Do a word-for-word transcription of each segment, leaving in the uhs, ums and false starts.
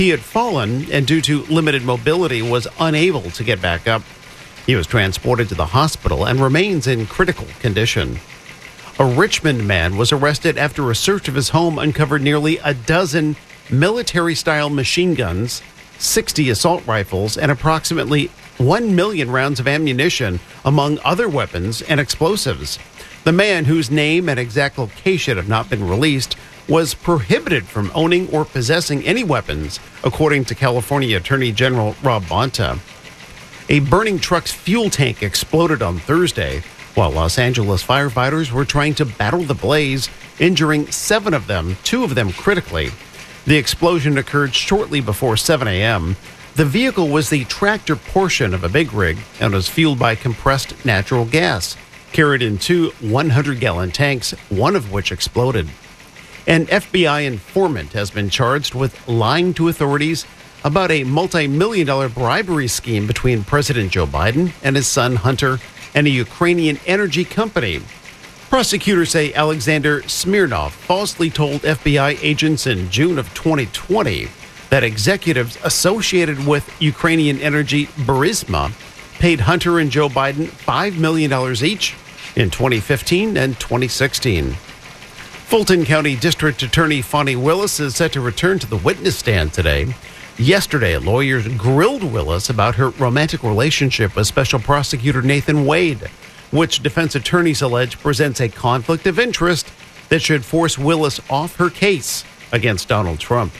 He had fallen and due to limited mobility was unable to get back up. He was transported to the hospital and remains in critical condition. A Richmond man was arrested after a search of his home uncovered nearly a dozen military-style machine guns, sixty assault rifles, and approximately one million rounds of ammunition, among other weapons and explosives. The man, whose name and exact location have not been released, was prohibited from owning or possessing any weapons, according to California Attorney General Rob Bonta. A burning truck's fuel tank exploded on Thursday while Los Angeles firefighters were trying to battle the blaze, injuring seven of them, two of them critically. The explosion occurred shortly before seven a.m. The vehicle was the tractor portion of a big rig and was fueled by compressed natural gas, carried in two one hundred gallon tanks, one of which exploded. An F B I informant has been charged with lying to authorities about a multi-million dollar bribery scheme between President Joe Biden and his son Hunter and a Ukrainian energy company. Prosecutors say Alexander Smirnov falsely told F B I agents in June of twenty twenty that executives associated with Ukrainian energy Burisma paid Hunter and Joe Biden five million dollars each in twenty fifteen and twenty sixteen. Fulton County District Attorney Fani Willis is set to return to the witness stand today. Yesterday, lawyers grilled Willis about her romantic relationship with Special Prosecutor Nathan Wade, which defense attorneys allege presents a conflict of interest that should force Willis off her case against Donald Trump.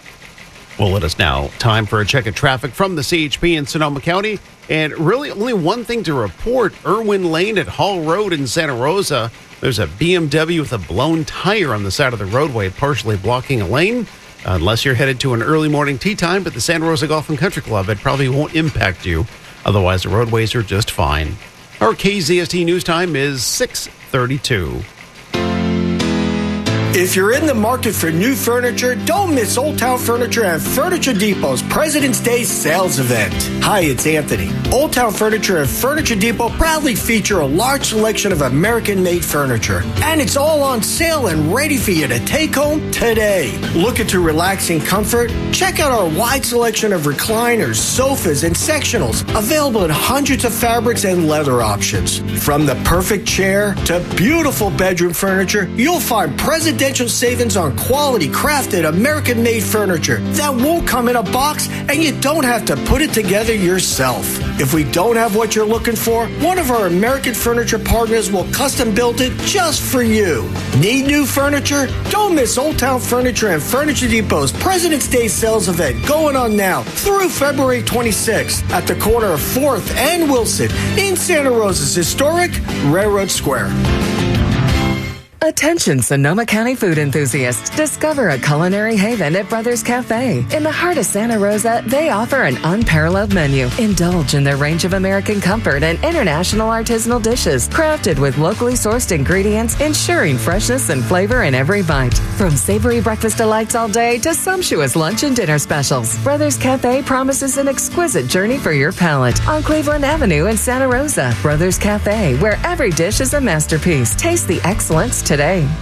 Well, it is now time for a check of traffic from the C H P in Sonoma County. And really only one thing to report. Irwin Lane at Hall Road in Santa Rosa. There's a B M W with a blown tire on the side of the roadway, partially blocking a lane. Unless you're headed to an early morning tea time at the Santa Rosa Golf and Country Club, it probably won't impact you. Otherwise, the roadways are just fine. Our K Z S T news time is six thirty-two. If you're in the market for new furniture, don't miss Old Town Furniture and Furniture Depot's President's Day sales event. Hi, it's Anthony. Old Town Furniture and Furniture Depot proudly feature a large selection of American-made furniture. And it's all on sale and ready for you to take home today. Looking to relax in comfort? Check out our wide selection of recliners, sofas, and sectionals, available in hundreds of fabrics and leather options. From the perfect chair to beautiful bedroom furniture, you'll find President's savings on quality crafted American-made furniture that won't come in a box and you don't have to put it together yourself. If we don't have what you're looking for, one of our American furniture partners will custom build it just for you. Need new furniture? Don't miss Old Town Furniture and Furniture Depot's President's Day sales event going on now through February twenty-sixth at the corner of fourth and Wilson in Santa Rosa's historic Railroad Square. Attention Sonoma County food enthusiasts. Discover a culinary haven at Brothers Cafe. In the heart of Santa Rosa, they offer an unparalleled menu. Indulge in their range of American comfort and international artisanal dishes, crafted with locally sourced ingredients, ensuring freshness and flavor in every bite. From savory breakfast delights all day to sumptuous lunch and dinner specials, Brothers Cafe promises an exquisite journey for your palate on Cleveland Avenue in Santa Rosa. Brothers Cafe, where every dish is a masterpiece. Taste the excellence today.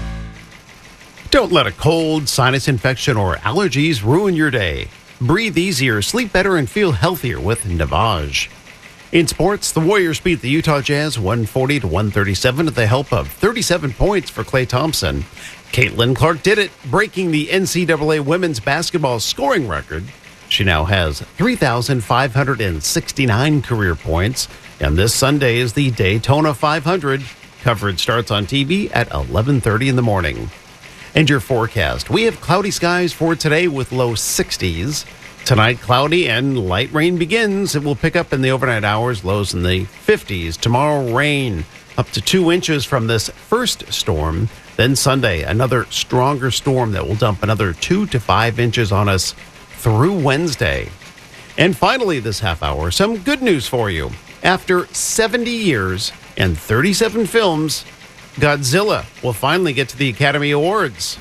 Don't let a cold, sinus infection, or allergies ruin your day. Breathe easier, sleep better, and feel healthier with Navage. In sports, the Warriors beat the Utah Jazz one forty to one thirty-seven with the help of thirty-seven points for Klay Thompson. Caitlin Clark did it, breaking the N C double A women's basketball scoring record. She now has three thousand five hundred sixty-nine career points, and this Sunday is the Daytona five hundred. Coverage starts on T V at eleven thirty in the morning. And your forecast. We have cloudy skies for today with low sixties. Tonight, cloudy and light rain begins. It will pick up in the overnight hours, lows in the fifties. Tomorrow, rain up to two inches from this first storm. Then Sunday, another stronger storm that will dump another two to five inches on us through Wednesday. And finally, this half hour, some good news for you. After seventy years and thirty-seven films, Godzilla will finally get to the Academy Awards.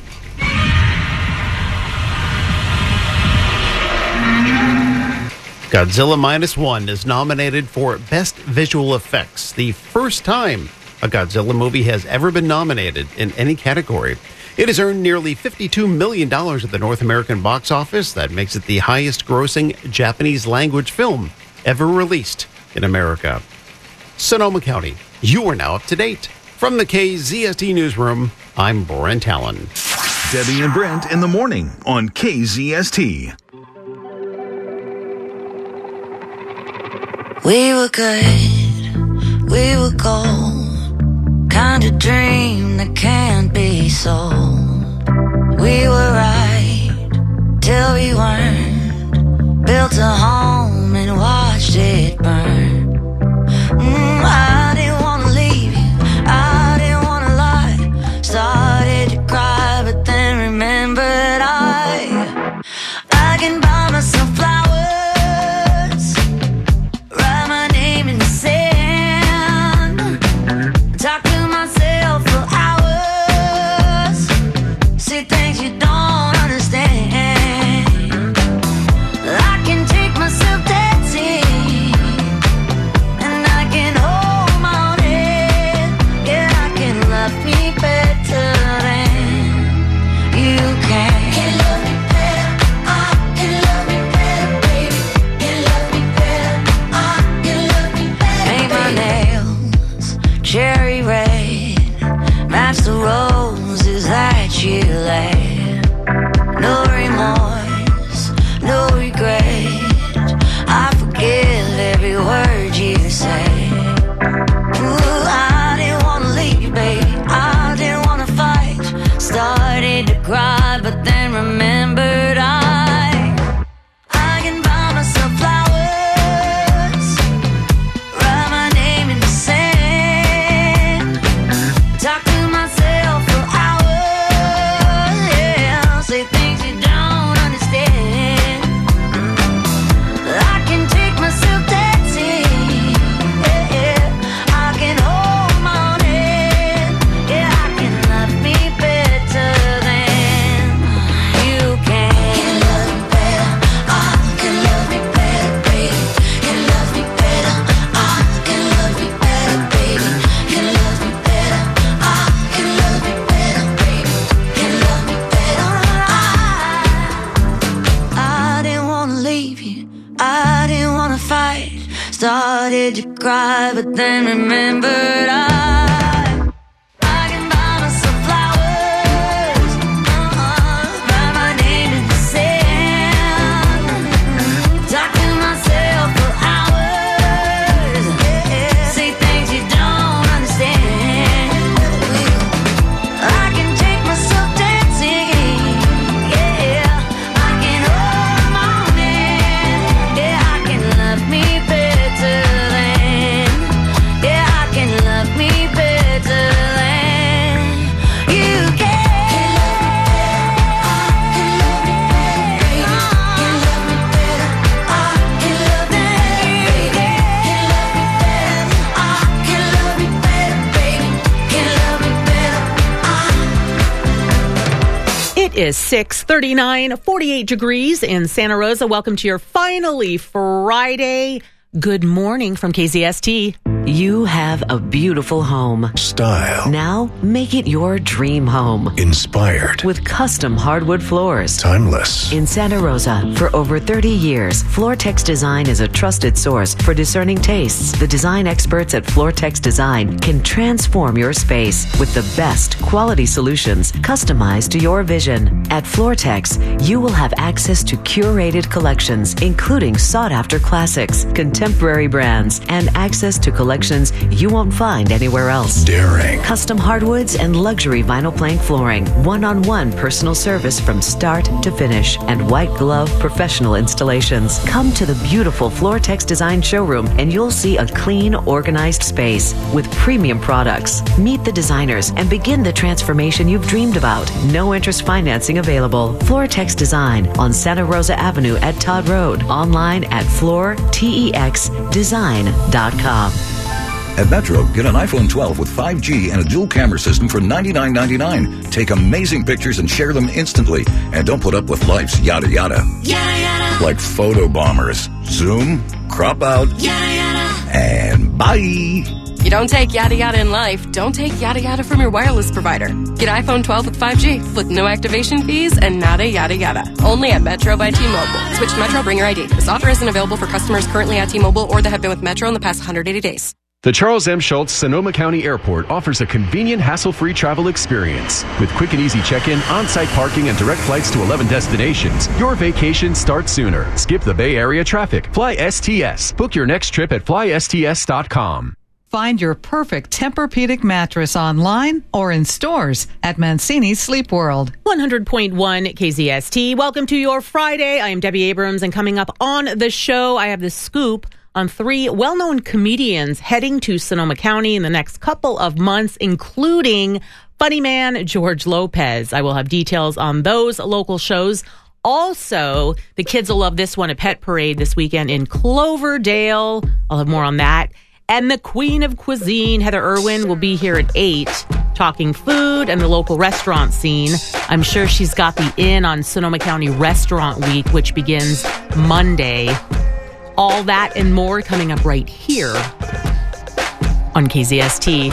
Godzilla Minus One is nominated for Best Visual Effects, the first time a Godzilla movie has ever been nominated in any category. It has earned nearly fifty-two million dollars at the North American box office. That makes it the highest-grossing Japanese-language film ever released in America. Sonoma County, you are now up to date. From the K Z S T Newsroom, I'm Brent Allen. Debbie and Brent in the morning on K Z S T. We were good, we were gold, kind of dream that can't be sold. We were right till we weren't, built a home and watched it burn. Mm, I didn't want to leave you, I didn't want to lie, started to cry but then remembered I, I can buy myself flowers. Cherry red, match the roses that you laid. No remorse, no regret, I forgive every word you say. Ooh, I didn't want to leave, baby, I didn't want to fight. Started to cry, but then remembered I, I can buy myself flowers. Started to cry, but then remembered I, I can buy myself flowers, uh-uh, write my name in the sand, talk to myself for hours, yeah, say things you don't understand. I can take myself dancing, yeah, I can hold my hand, yeah, I can love me better. It is six thirty-nine, forty-eight degrees in Santa Rosa. Welcome to your finally Friday Good Morning from K Z S T. You have a beautiful home. Style. Now make it your dream home. Inspired. With custom hardwood floors. Timeless. In Santa Rosa, for over thirty years, Floortex Design is a trusted source for discerning tastes. The design experts at Floortex Design can transform your space with the best quality solutions customized to your vision. At Floortex, you will have access to curated collections, including sought-after classics, contemporary brands, and access to collections you won't find anywhere else. Daring. Custom hardwoods and luxury vinyl plank flooring, one-on-one personal service from start to finish, and white glove professional installations. Come to the beautiful Floortex Design showroom and you'll see a clean, organized space with premium products. Meet the designers and begin the transformation you've dreamed about. No interest financing available. Floortex Design on Santa Rosa Avenue at Todd Road. Online at floor tex design dot com. At Metro, get an iPhone twelve with five G and a dual camera system for ninety-nine ninety-nine. Take amazing pictures and share them instantly. And don't put up with life's yada yada. Yada yada. Like photo bombers. Zoom, crop out, yada yada. And bye. You you don't take yada yada in life, don't take yada yada from your wireless provider. Get iPhone twelve with five G with no activation fees and nada yada yada. Only at Metro by T-Mobile. Switch to Metro, bring your I D. This offer isn't available for customers currently at T-Mobile or that have been with Metro in the past one hundred eighty days. The Charles M. Schultz Sonoma County Airport offers a convenient, hassle-free travel experience. With quick and easy check-in, on-site parking, and direct flights to eleven destinations, your vacation starts sooner. Skip the Bay Area traffic. Fly S T S. Book your next trip at fly S T S dot com. Find your perfect Tempur-Pedic mattress online or in stores at Mancini Sleep World. one hundred point one K Z S T. Welcome to your Friday. I am Debbie Abrams, and coming up on the show, I have the scoop on three well-known comedians heading to Sonoma County in the next couple of months, including funny man George Lopez. I will have details on those local shows. Also, the kids will love this one, a pet parade this weekend in Cloverdale. I'll have more on that. And the queen of cuisine, Heather Irwin, will be here at eight, talking food and the local restaurant scene. I'm sure she's got the in on Sonoma County Restaurant Week, which begins Monday. All that and more coming up right here on K Z S T.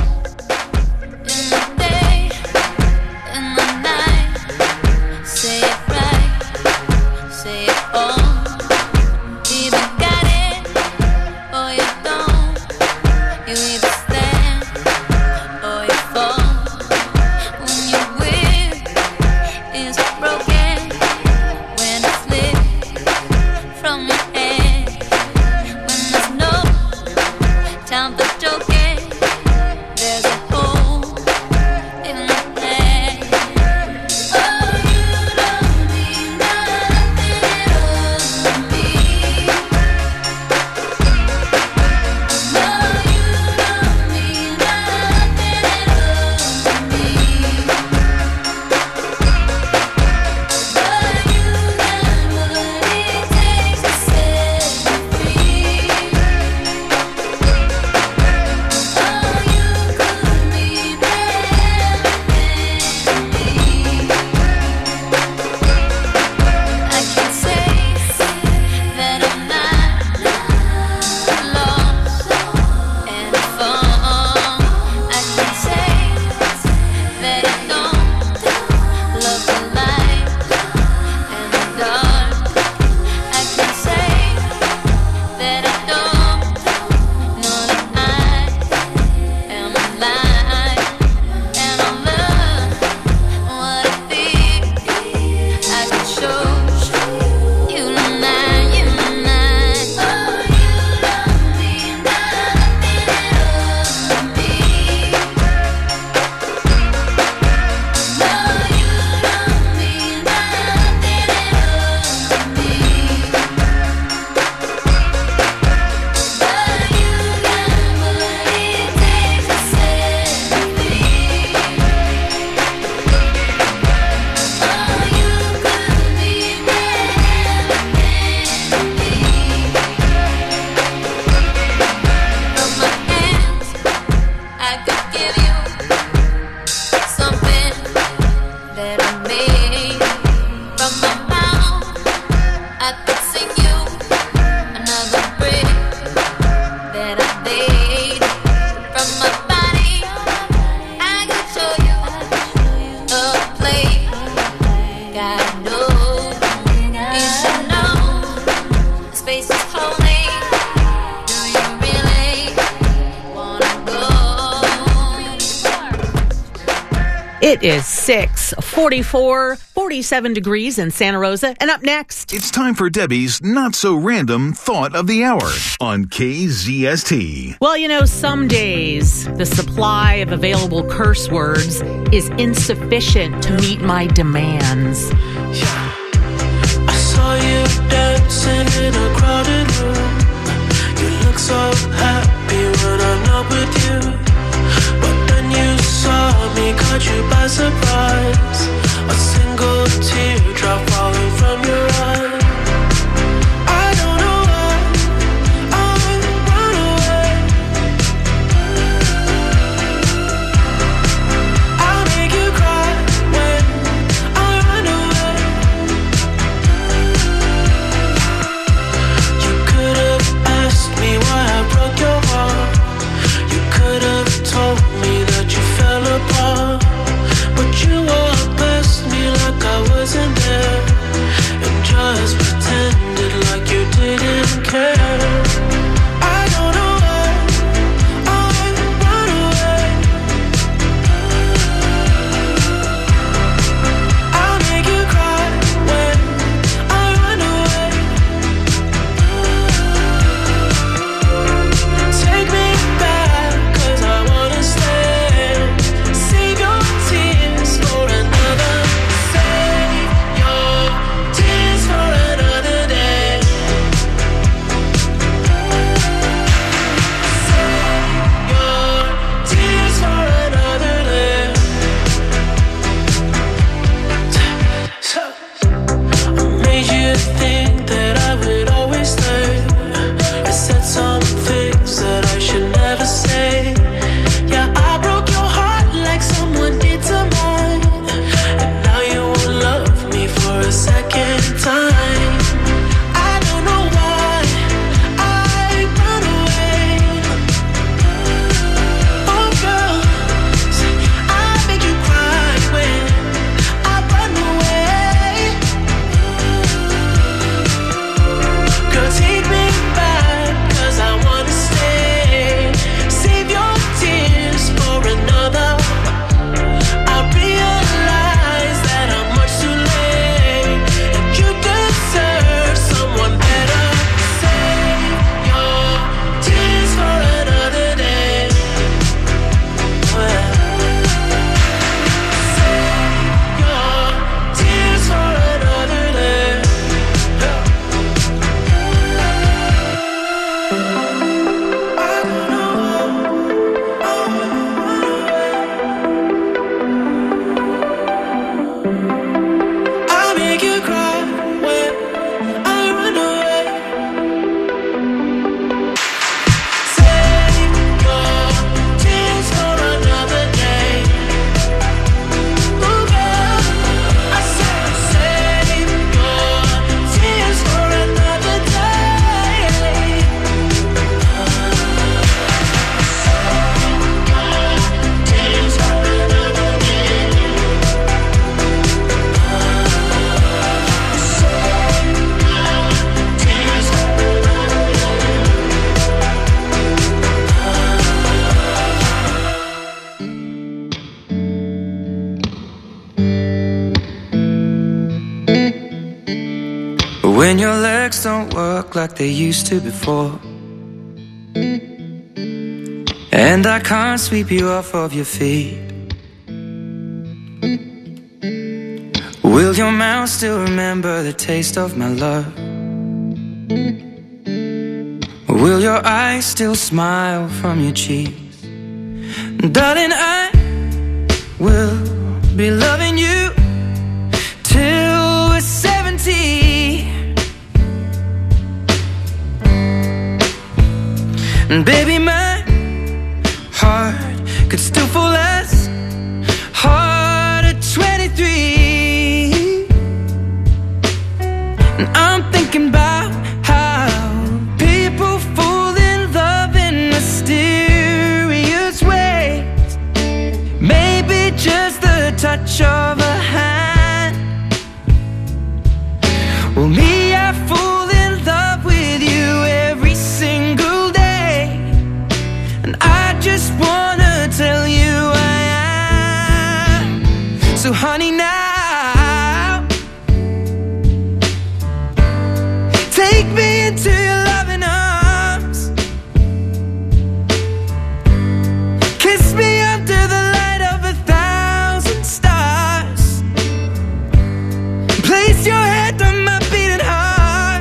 It is six forty-four, forty-seven degrees in Santa Rosa. And up next, It's time for Debbie's not-so-random thought of the hour on K Z S T. well, you know, some days the supply of available curse words is insufficient to meet my demands. I saw you dancing in a crowded room. You look so happy when I'm not with you. But then you saw me, caught you by surprise. A single teardrop falling from your eye. I don't know why I run away. I'll make you cry when I run away. legs don't work like they used to before. And I can't sweep you off of your feet. Will your mouth still remember the taste of my love? Will your eyes still smile from your cheeks? Darling, I will be loving you till we're seventy. And baby, my heart could still fall as hard at twenty-three. And I'm thinking about how people fall in love in mysterious ways. Maybe just the touch of a hand. Well, me, I fall in love with you every single day. And I just wanna tell you I am. So honey, now take me into your loving arms. Kiss me under the light of a thousand stars. Place your head on my beating heart.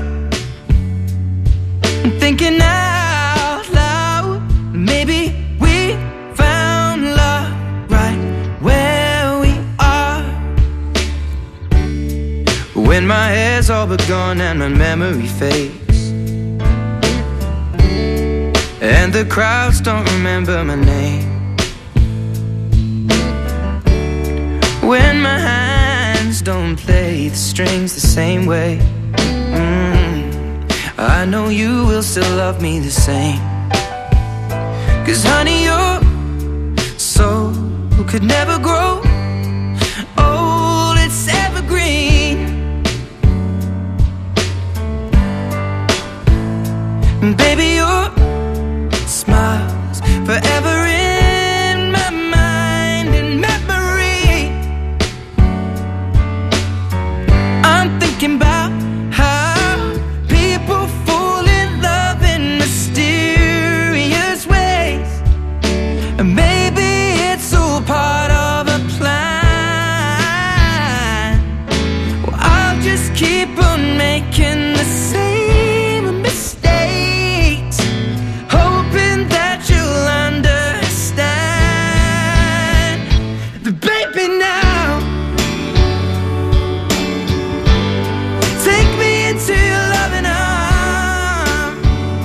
I'm thinking out loud, maybe we found love right where we are. When my hair's all but gone and my memory fades, and the crowds don't remember my name. When my hands don't play the strings the same way, mm, I know you will still love me the same. Cause honey, your soul could never grow old, it's evergreen. And baby, your smile's forever in my mind and memory. I'm thinking about how people fall in love in mysterious ways. And maybe it's all part of a plan. Well, I'll just keep on making the same mistakes, hoping that you'll understand. The baby, now take me into your loving arms.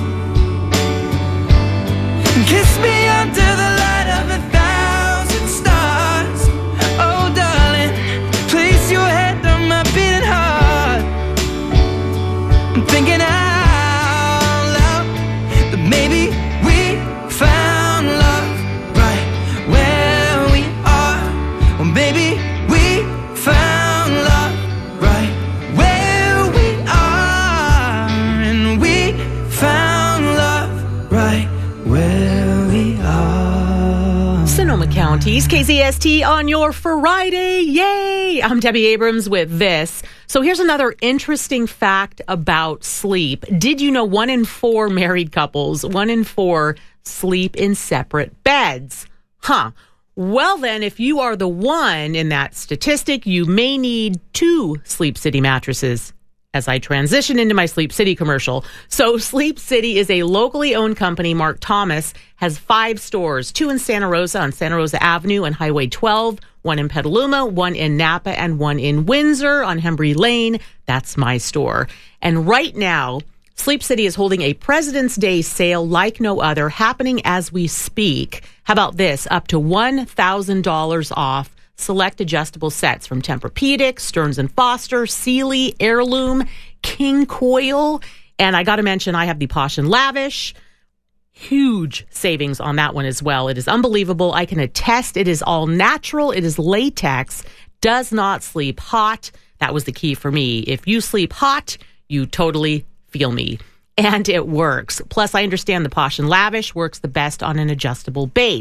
Kiss me under the light of a thousand stars. Oh darling, place your head on my beating heart. I'm thinking out loud that maybe we found love right where we are. Or maybe we found love right where we are. And we found love right where we are. Sonoma County's K Z S T on your Friday. Yay! I'm Debbie Abrams with this. So here's another interesting fact about sleep. Did you know one in four married couples, one in four sleep in separate beds? Huh. Well, then, if you are the one in that statistic, you may need two Sleep City mattresses. As I transition into my Sleep City commercial. So Sleep City is a locally owned company. Mark Thomas has five stores, two in Santa Rosa on Santa Rosa Avenue and Highway twelve, one in Petaluma, one in Napa, and one in Windsor on Hembry Lane. That's my store. And right now, Sleep City is holding a President's Day sale like no other, happening as we speak. How about this? Up to one thousand dollars off select adjustable sets from Tempur-Pedic, Stearns and Foster, Sealy, Heirloom, King Coil. And I got to mention, I have the Posh and Lavish. Huge savings on that one as well. It is unbelievable. I can attest it is all natural. It is latex, does not sleep hot. That was the key for me. If you sleep hot, you totally feel me. And it works. Plus, I understand the Posh and Lavish works the best on an adjustable base.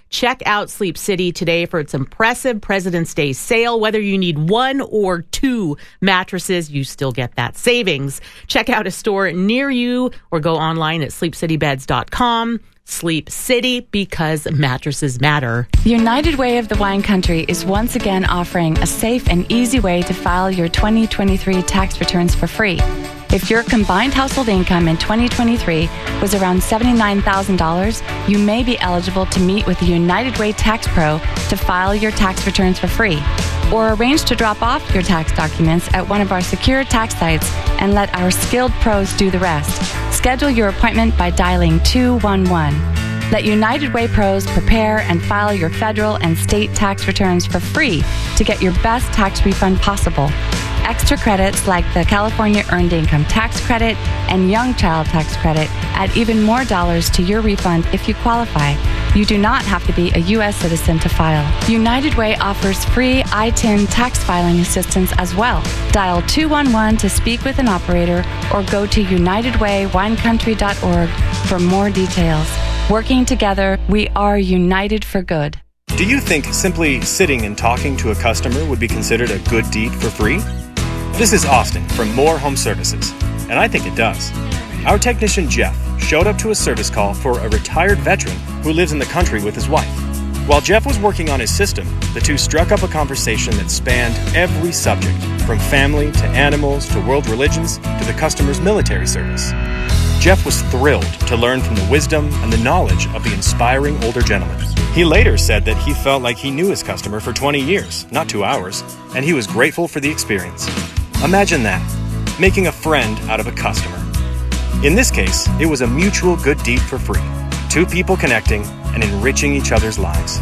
Check out Sleep City today for its impressive President's Day sale. Whether you need one or two mattresses, you still get that savings. Check out a store near you or go online at sleep city beds dot com. Sleep City, because mattresses matter. United Way of the Wine Country is once again offering a safe and easy way to file your twenty twenty-three tax returns for free. If your combined household income in twenty twenty-three was around seventy-nine thousand dollars, you may be eligible to meet with the United Way Tax Pro to file your tax returns for free. Or arrange to drop off your tax documents at one of our secure tax sites and let our skilled pros do the rest. Schedule your appointment by dialing two one one. Let United Way pros prepare and file your federal and state tax returns for free to get your best tax refund possible. Extra credits like the California Earned Income Tax Credit and Young Child Tax Credit add even more dollars to your refund if you qualify. You do not have to be a U S citizen to file. United Way offers free I T I N tax filing assistance as well. Dial two one one to speak with an operator or go to united way wine country dot org for more details. Working together, we are united for good. Do you think simply sitting and talking to a customer would be considered a good deed for free? This is Austin from Moore Home Services, and I think it does. Our technician Jeff showed up to a service call for a retired veteran who lives in the country with his wife. While Jeff was working on his system, the two struck up a conversation that spanned every subject, from family to animals to world religions to the customer's military service. Jeff was thrilled to learn from the wisdom and the knowledge of the inspiring older gentleman. He later said that he felt like he knew his customer for twenty years, not two hours, and he was grateful for the experience. Imagine that, making a friend out of a customer. In this case, it was a mutual good deed for free. Two people connecting and enriching each other's lives.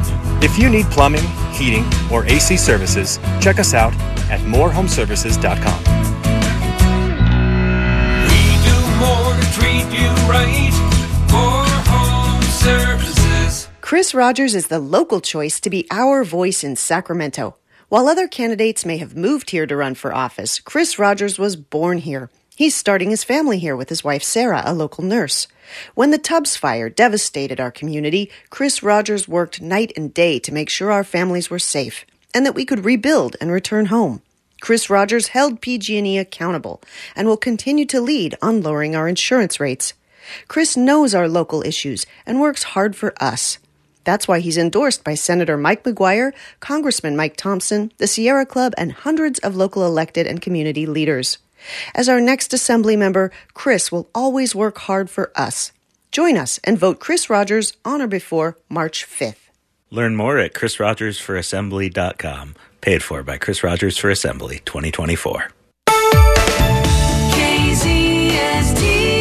If you need plumbing, heating, or A C services, check us out at more home services dot com. We do more to treat you right. More Home Services. Chris Rogers is the local choice to be our voice in Sacramento. While other candidates may have moved here to run for office, Chris Rogers was born here. He's starting his family here with his wife, Sarah, a local nurse. When the Tubbs fire devastated our community, Chris Rogers worked night and day to make sure our families were safe and that we could rebuild and return home. Chris Rogers held P G and E accountable and will continue to lead on lowering our insurance rates. Chris knows our local issues and works hard for us. That's why he's endorsed by Senator Mike McGuire, Congressman Mike Thompson, the Sierra Club, and hundreds of local elected and community leaders. As our next Assembly member, Chris will always work hard for us. Join us and vote Chris Rogers on or before March fifth. Learn more at chris rogers for assembly dot com. Paid for by Chris Rogers for Assembly twenty twenty-four. K Z S T.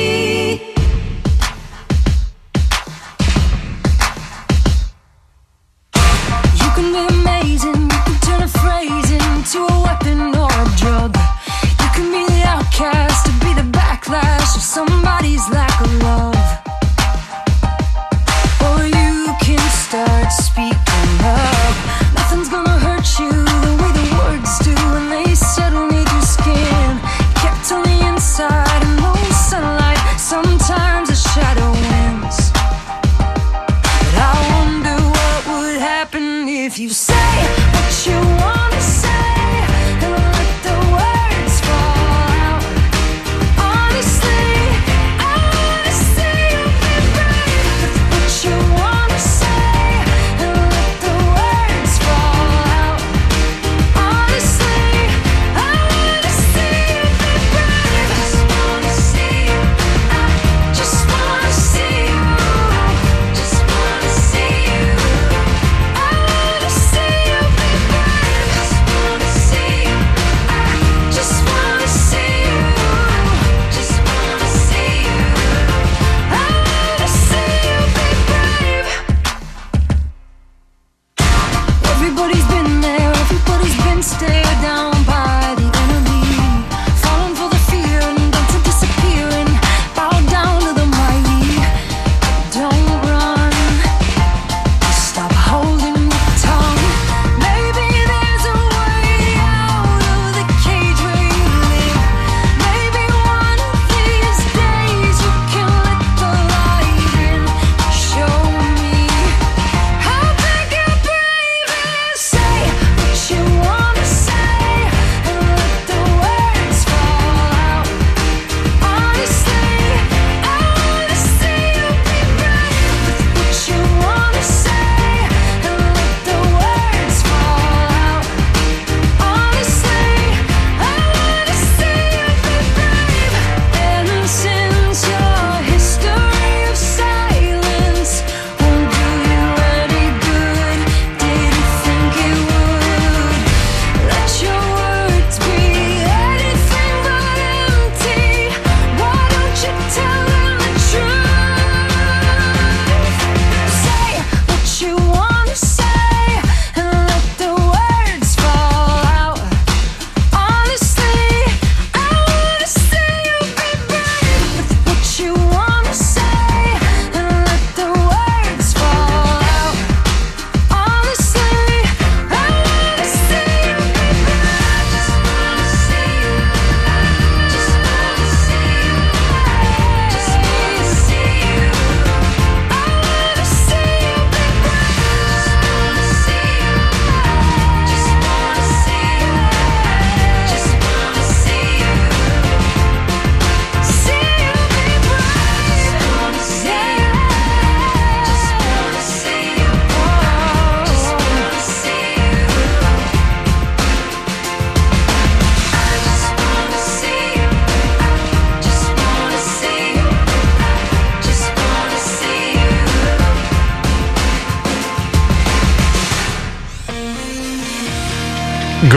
You can be amazing, you can turn a phrase into a weapon or a drug. You can be the outcast to be the backlash of somebody's lack of love. Or you can start speaking up. Nothing's gonna hurt you the way the words do when they settle neath your skin.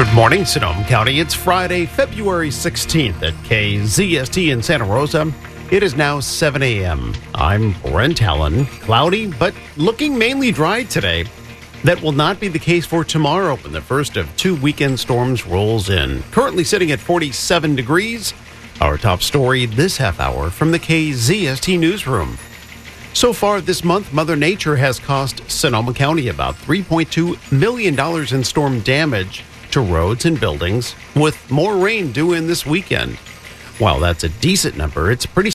Good morning, Sonoma County. It's Friday, February sixteenth at K Z S T in Santa Rosa. It is now seven a.m. I'm Brent Allen. Cloudy, but looking mainly dry today. That will not be the case for tomorrow when the first of two weekend storms rolls in. Currently sitting at forty-seven degrees. Our top story this half hour from the K Z S T newsroom. So far this month, Mother Nature has cost Sonoma County about three point two million dollars in storm damage to roads and buildings, with more rain due in this weekend. While that's a decent number, it's pretty